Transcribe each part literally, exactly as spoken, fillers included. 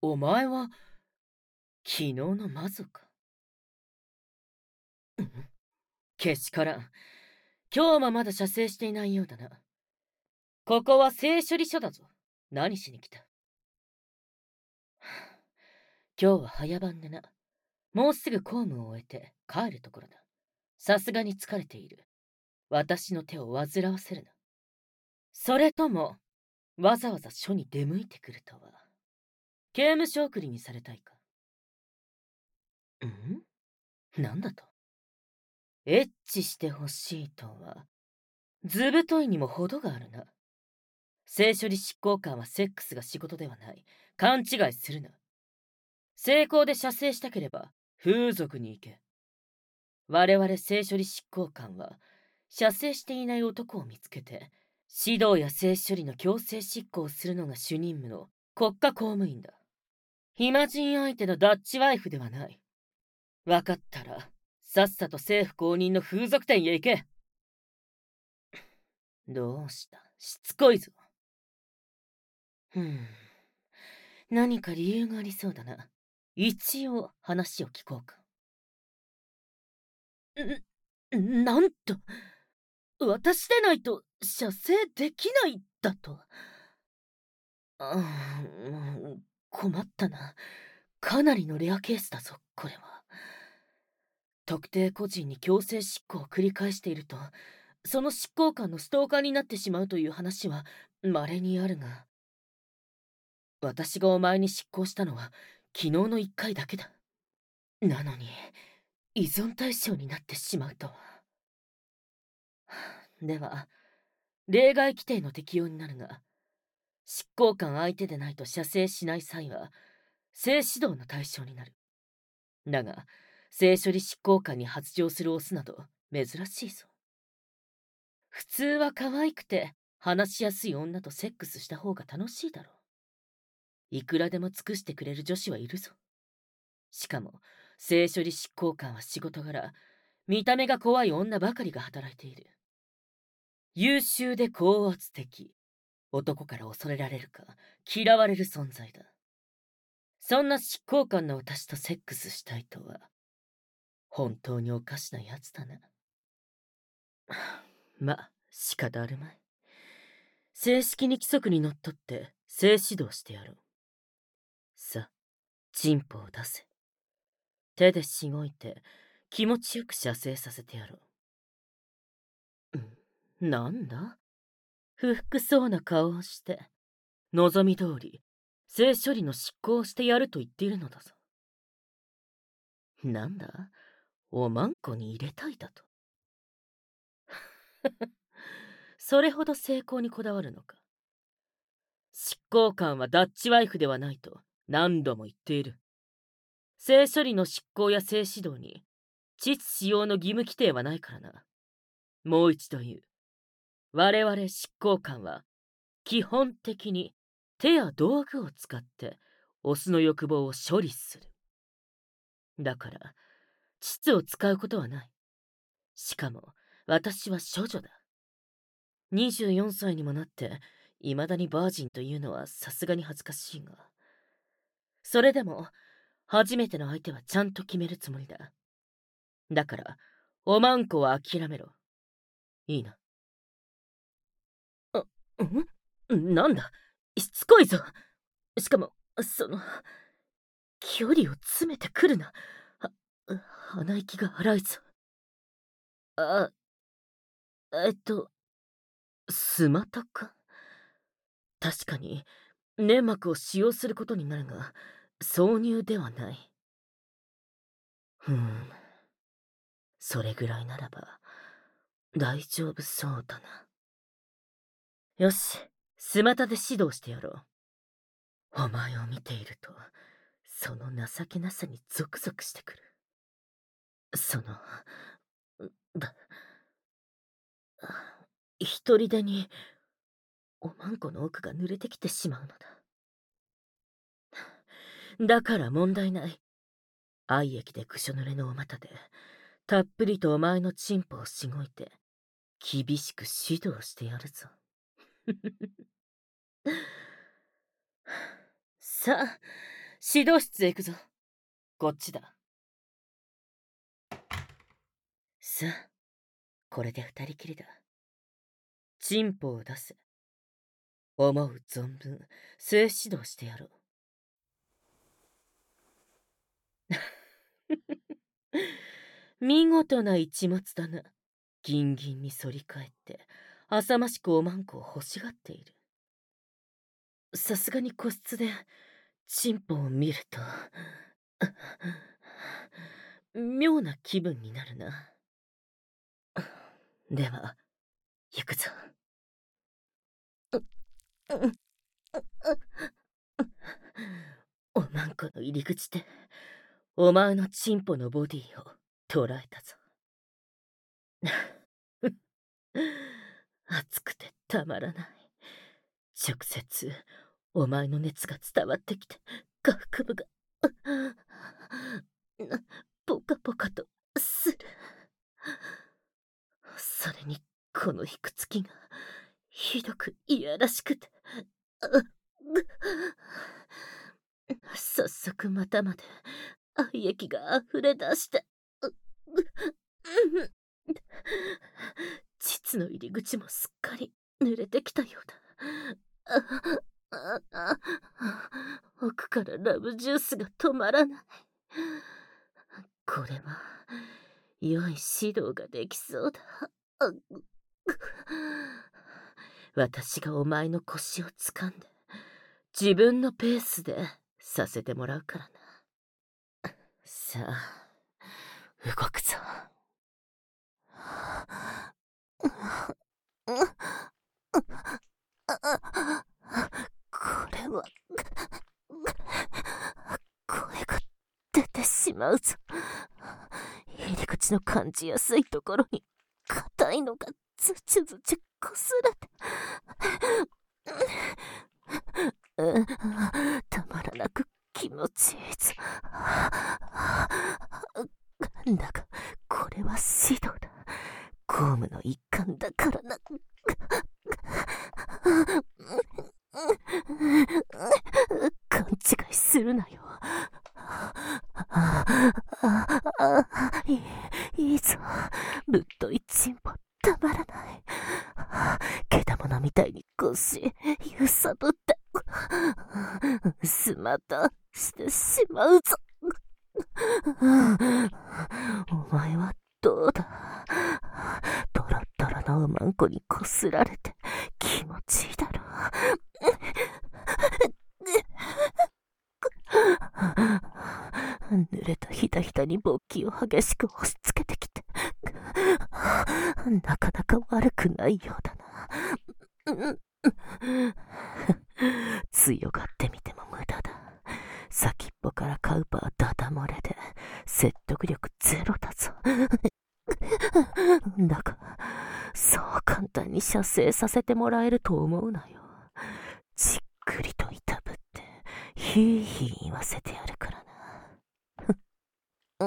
お前は、昨日の魔女か。うん、けしからん。今日もまだ射精していないようだな。ここは性処理所だぞ。何しに来た。今日は早番でな。もうすぐ公務を終えて帰るところだ。さすがに疲れている。私の手を煩わせるな。それとも、わざわざ署に出向いてくるとは。刑務所送りにされたいか。んなんだと。エッチしてほしいとは、ずぶといにも程があるな。性処理執行官はセックスが仕事ではない。勘違いするな。成功で射精したければ、風俗に行け。我々性処理執行官は、射精していない男を見つけて、指導や性処理の強制執行をするのが主任務の国家公務員だ。暇人相手のダッチワイフではない。わかったら、さっさと政府公認の風俗店へ行け。どうした？しつこいぞ。ふん。何か理由がありそうだな。一応話を聞こうか。ん、なんと、私でないと射精できないだと。ああ、困ったな。かなりのレアケースだぞ、これは。特定個人に強制執行を繰り返していると、その執行官のストーカーになってしまうという話は稀にあるが、私がお前に執行したのは昨日の一回だけだ。なのに、依存対象になってしまうとは。では、例外規定の適用になるが、執行官相手でないと射精しない際は、性指導の対象になる。だが、性処理執行官に発情するオスなど珍しいぞ。普通は可愛くて話しやすい女とセックスした方が楽しいだろう。いくらでも尽くしてくれる女子はいるぞ。しかも、性処理執行官は仕事柄、見た目が怖い女ばかりが働いている。優秀で高圧的。男から恐れられるか、嫌われる存在だ。そんな執行官の私とセックスしたいとは、本当におかしなやつだな。ま、仕方あるまい。正式に規則にのっとって性指導してやろう。さ、チンポを出せ。手でしごいて気持ちよく射精させてやろう。んなんだ？不服そうな顔をして、望み通り、性処理の執行をしてやると言っているのだぞ。なんだ？おまんこに入れたいだと。それほど成功にこだわるのか。執行官はダッチワイフではないと何度も言っている。性処理の執行や性指導に、膣使用の義務規定はないからな。もう一度言う。我々執行官は、基本的に手や道具を使って、オスの欲望を処理する。だから、膣を使うことはない。しかも、私は処女だ。にじゅうよんさいにもなって、未だにバージンというのはさすがに恥ずかしいが。それでも、初めての相手はちゃんと決めるつもりだ。だから、おまんこは諦めろ。いいな。あ、んなんだ、しつこいぞ。しかも、その、距離を詰めてくるな。は、鼻息が荒いぞ。あ、えっと、スマタか？確かに、粘膜を使用することになるが、挿入ではない。ふーん。それぐらいならば、大丈夫そうだな。よし、スマタで指導してやろう。お前を見ていると、その情けなさにゾクゾクしてくる。その、だ、一人でに、おまんこの奥が濡れてきてしまうのだ。だから問題ない。愛液でぐしょ濡れのお股で、たっぷりとお前のチンポをしごいて、厳しく指導してやるぞ。さあ、 指導室へ行くぞ。こっちだ。さあ、これで二人きりだ。チンポを出せ。思う存分、性指導してやろう。見事な一物だな。ギンギンに反り返って、浅ましくおまんこを欲しがっている。さすがに個室で、チンポを見ると、妙な気分になるな。では、行くぞ。おまんこの入り口で、お前のチンポのボディを捉えたぞ。熱くてたまらない。直接、お前の熱が伝わってきて、下腹部が、ポカポカとする。それに、このひくつきが、ひどくいやらしくて、早速股まで愛液があふれ出して、膣の入り口もすっかり濡れてきたようだ。奥からラブジュースが止まらない。これは良い指導ができそうだ。私がお前の腰を掴んで自分のペースでさせてもらうからな。さあ、動くぞ。これは声が出てしまうぞ。入り口の感じやすいところに硬いのがずちずちこすれて、たまらなく気持ちいいぞ。だがこれは指導だ。公務の一環だからな。勘違いするなよ。いい、いいぞ。ぶっといチンポたまらない。けだものみたいに腰揺さぶってスマタしてしまうぞ。お前はどうだ。トロットロのおまんこにこすられて気持ちいいだろう。濡れたひだひだに勃起を激しく押し付けてきて、なかなか悪くないようだな。強がってみても無駄だ。先っぽからカウパーダダ漏れで説得力ゼロだぞ。だが、そう簡単に射精させてもらえると思うなよ。じっくりといたぶって、ヒーヒー言わせてやるからな。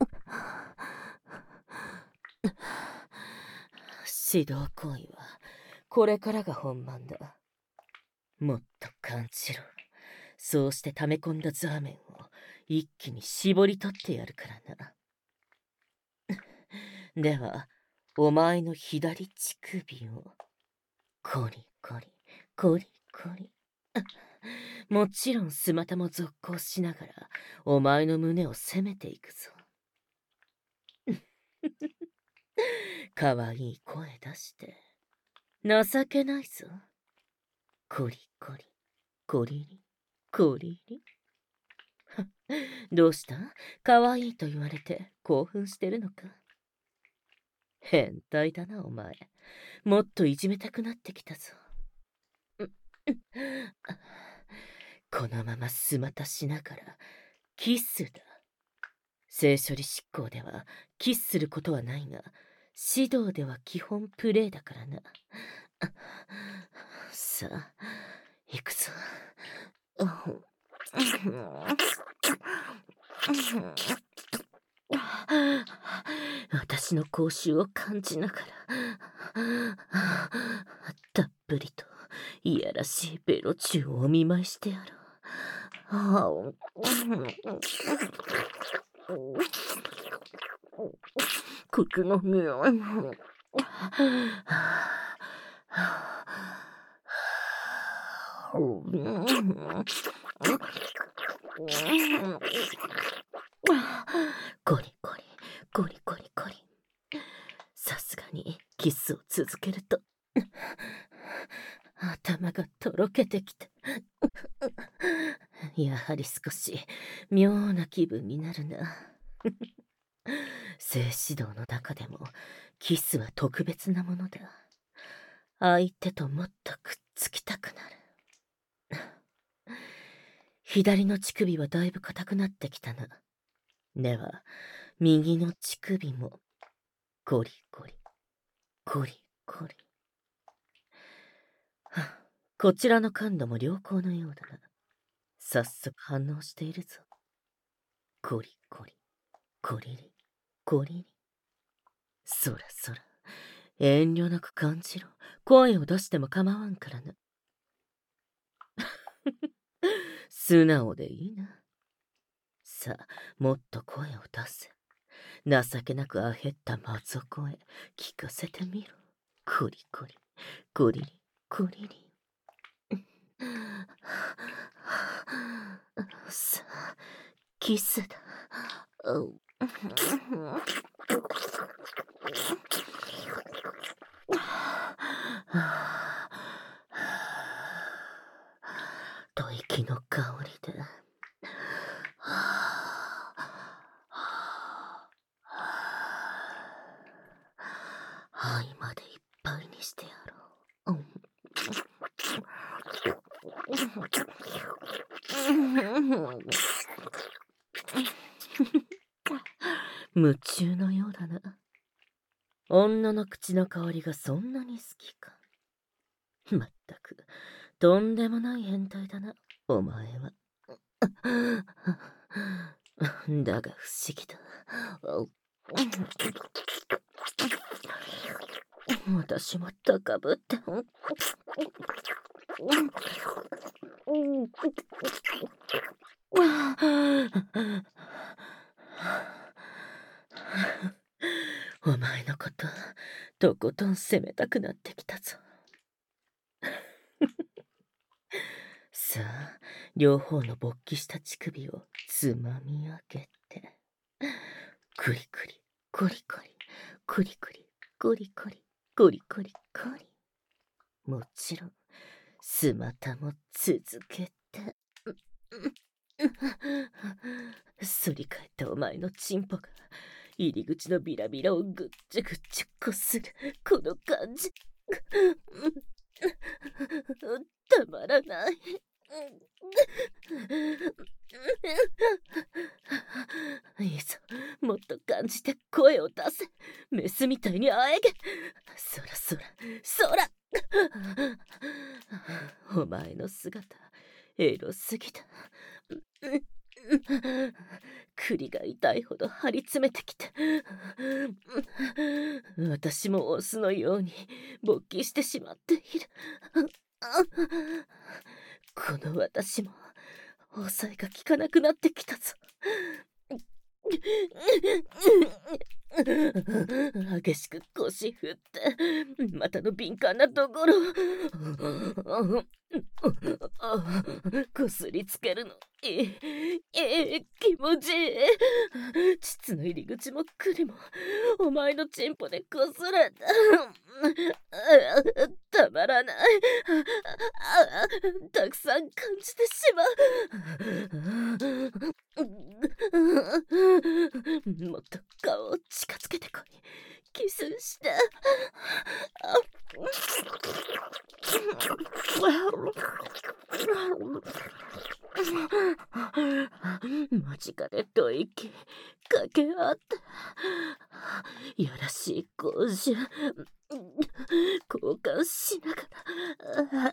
指導行為は、これからが本番だ。もっと感じろ。そうして溜め込んだザーメンを一気に絞り取ってやるからな。では、お前の左乳首を、コリコリ、コリコリ。もちろんスマタも続行しながら、お前の胸を攻めていくぞ。かわいい声出して。情けないぞ。コリコリ、コリリ、コリリ。どうした？かわいいと言われて興奮してるのか？変態だな、お前。もっといじめたくなってきたぞ。このままスマタしながら、キスだ。性処理執行ではキスすることはないが、指導では基本プレイだからな。さあ、行くぞ。私の口臭を感じながら、たっぷりといやらしいベロチューをお見舞いしてやろう。 口の匂い。ゴリゴリ、ゴリゴリゴリ。さすがにキスを続けると頭がとろけてきた。やはり少し妙な気分になるな。性指導の中でもキスは特別なものだ。相手ともっとくっつきたくなる。左の乳首はだいぶ硬くなってきたな。では右の乳首もゴリゴリゴリゴリ。はあ、こちらの感度も良好のようだな。早速反応しているぞ。ゴリゴリゴリリゴリリ。そらそら、遠慮なく感じろ。声を出しても構わんからな。素直でいいな。さあ、もっと声を出せ。情けなくあへった松尾声、聞かせてみろ。ゴリゴリゴリリゴリリ。さあ、キスだ。吐息の香りで肺までいっぱいにしてやろう。夢中のようだな。女の口の香りがそんなに好きか。まったく、とんでもない変態だな、お前は。だが不思議だ。私も高ぶって。お前のこととことん責めたくなってきたぞ。さあ、両方の勃起した乳首をつまみ上げて、クリクリコリコリクリクリコリコリコリコリコリ。もちろんスマタも続けて。反り返ったお前のチンポが入り口のビラビラをぐっちゅぐっちゅこするこの感じ。たまらない。いいぞ、もっと感じて声を出せ。メスみたいにあえげ。そらそらそら。お前の姿エロすぎた。栗が痛いほど張り詰めてきて、私もオスのように勃起してしまっている。この私も抑えが効かなくなってきたぞ。激しく腰振って股の敏感なところこすりつけるのいい、いい気持ちいい。膣の入り口も栗もお前のチンポでこすれた。たまらない。たくさん感じてしまう。もっと顔を近づけてこい。キスして。間近で吐息かけ合ってやらしい口臭交換しながら。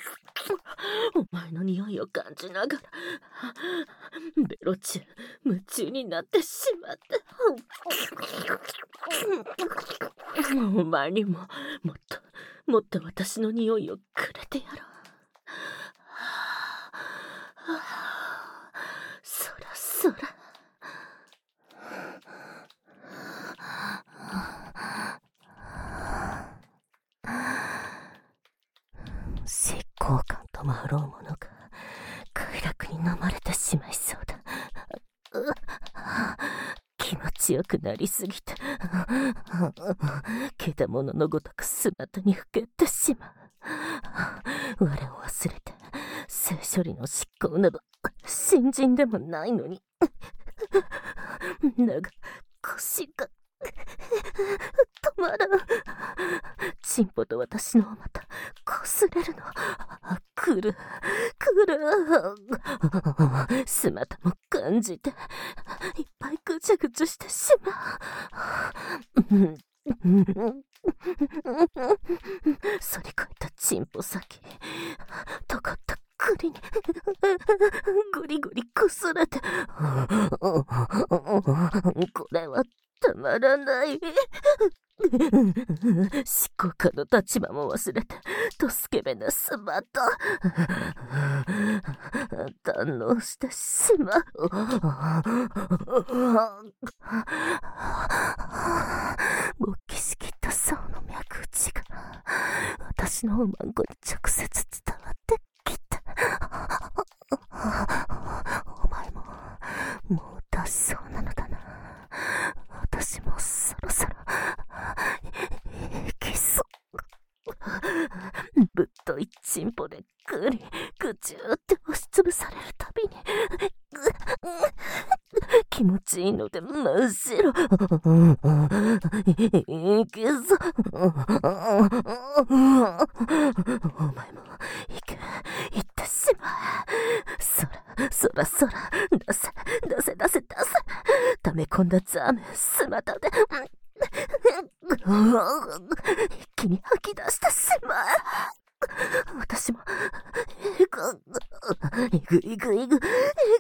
お前の匂いを感じながらベロ中夢中になってしまって。お前にももっともっと私の匂いをくれてやろう。そらそら。執行官ともあろうものが快楽に飲まれてしまいそうだ。気持ちよくなりすぎてけだもののごとく姿にふけてしまう。我を忘れて性処理の執行など新人でもないのに。だが腰が止まらん。チンポと私のをまた擦れるの。来る来る。スマタも感じていっぱいぐちゃぐちゃしてしまう。反り返ったチンポ先、とがった栗にぐりぐりこすれて、これはたまらない。執行官の立場も忘れてとスケベなスマと堪能してしまう。勃起しきった竿の脈打ちが私のおまんこに直接伝わってきた。お前ももう出しそうなのだな。私もそろそろキス。ぶっといチンポでぐりぐちゅーって押しつぶされるたびに気持ちいいので真っ白。いけぞ。お前もいけ、いってしまえ。そらそらそら、出せ出せ出せ出せ。溜め込んだザーメンスマタで一気に吐き出してしまう。私もえぐいぐいぐいぐいぐ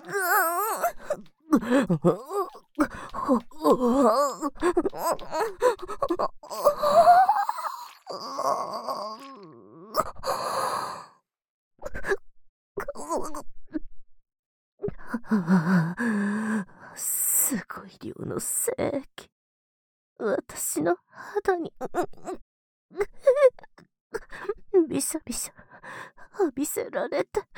すごい量の精液、私の肌にびしゃびしゃ浴びせられて、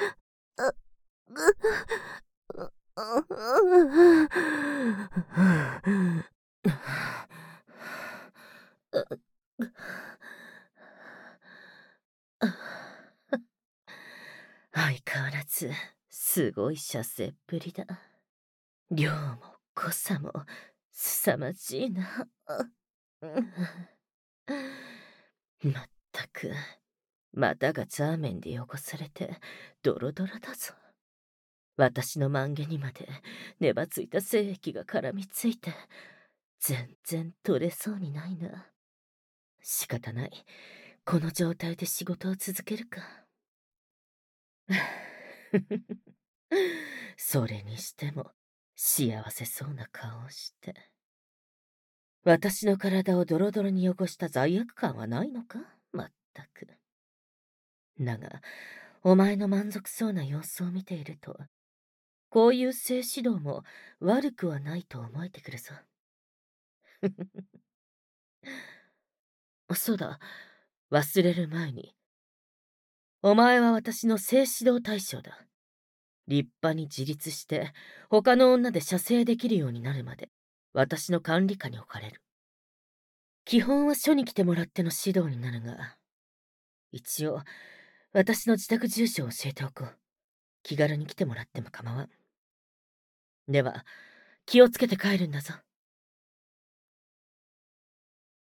相変わらずすごい射精っぷりだ。量も濃さも凄まじいな。まったく股がザーメンで汚されてドロドロだぞ。私の満毛にまで粘ついた精液が絡みついて全然取れそうにないな。仕方ない、この状態で仕事を続けるか。それにしても幸せそうな顔をして。私の体をドロドロに汚した罪悪感はないのか、まったく。だがお前の満足そうな様子を見ていると、こういう性指導も悪くはないと思えてくるぞ。そうだ、忘れる前に。お前は私の性指導対象だ。立派に自立して他の女で射精できるようになるまで私の管理下に置かれる。基本は署に来てもらっての指導になるが、一応私の自宅住所を教えておこう。気軽に来てもらっても構わん。では気をつけて帰るんだぞ。